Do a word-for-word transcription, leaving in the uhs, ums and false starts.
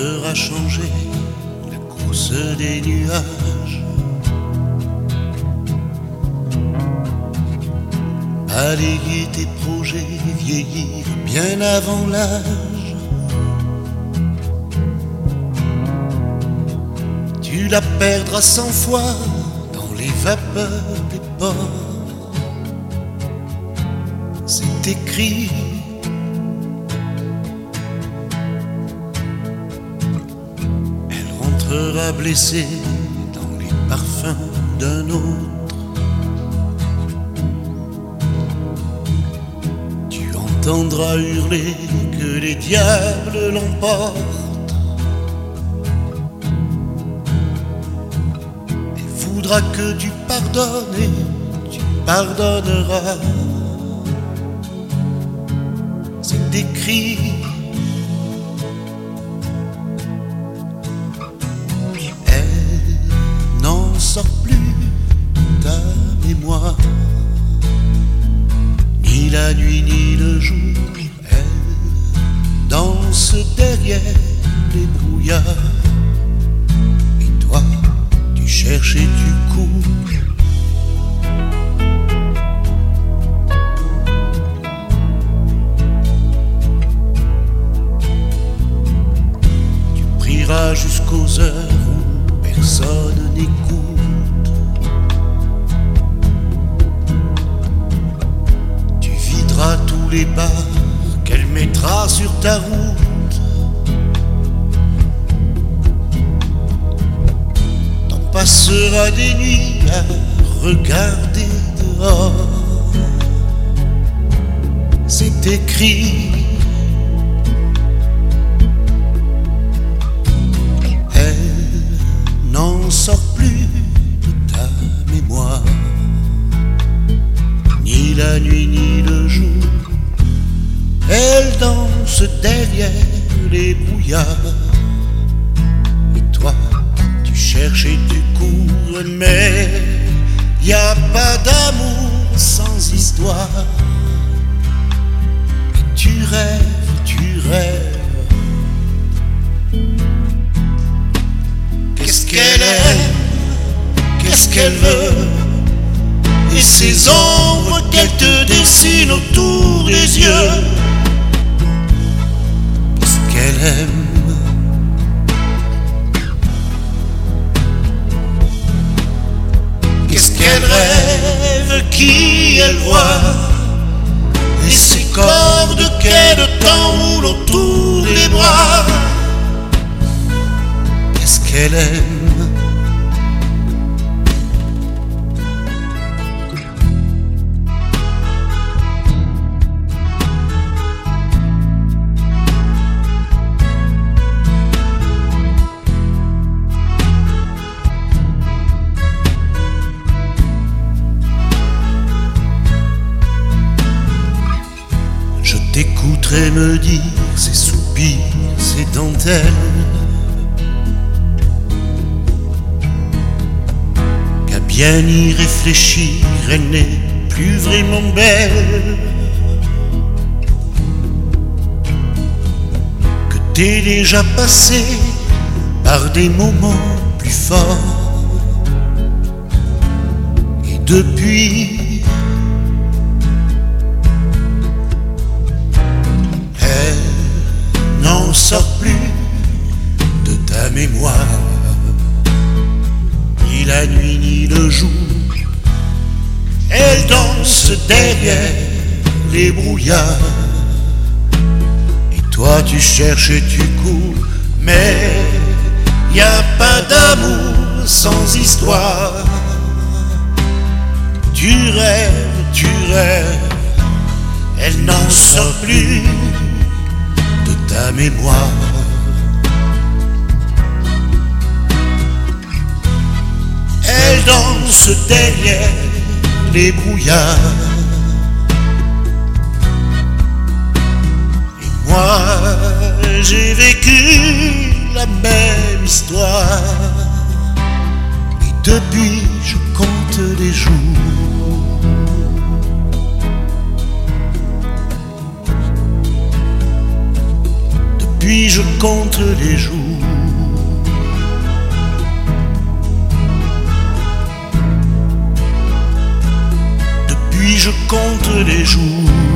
fera changer la course des nuages. Balayer tes projets, vieillir bien avant l'âge. Tu la perdras cent fois dans les vapeurs des ports. C'est écrit. Elle rentrera blessée dans les parfums d'un autre. Tu entendras hurler que les diables l'emportent. Voudra que tu pardonnes et tu pardonneras. C'est écrit. Elle n'en sort plus de ta mémoire, ni la nuit ni le jour. Elle danse derrière les brouillards. Tu cherches et tu cours. Tu prieras jusqu'aux heures où personne n'écoute. Tu videras tous les bars qu'elle mettra sur ta route. Passera des nuits à regarder dehors. C'est écrit. Elle n'en sort plus de ta mémoire, ni la nuit ni le jour. Elle danse derrière les brouillards. Cherche et tu cours, mais y a pas d'amour sans histoire. Et tu rêves, tu rêves. Qu'est-ce qu'elle aime, qu'est-ce qu'elle veut, et ces ombres qu'elle te dessine autour des yeux. Qu'est-ce qu'elle aime? Qu'est-ce qu'elle rêve, qui elle voit, et ces cordes qu'elle t'enroule autour des bras. Qu'est-ce qu'elle aime? T'écouterais me dire ses soupirs, ses dentelles, qu'à bien y réfléchir, elle n'est plus vraiment belle, que t'es déjà passé par des moments plus forts, et depuis n'en sort plus de ta mémoire, ni la nuit ni le jour. Elle danse derrière les brouillards. Et toi tu cherches et tu cours, mais y a pas d'amour sans histoire. Tu rêves, tu rêves, elle n'en sort plus de ta mémoire. Elle danse derrière les brouillards. Et moi, j'ai vécu la même histoire. Et depuis, je compte les jours. Depuis, je compte les jours. je compte les jours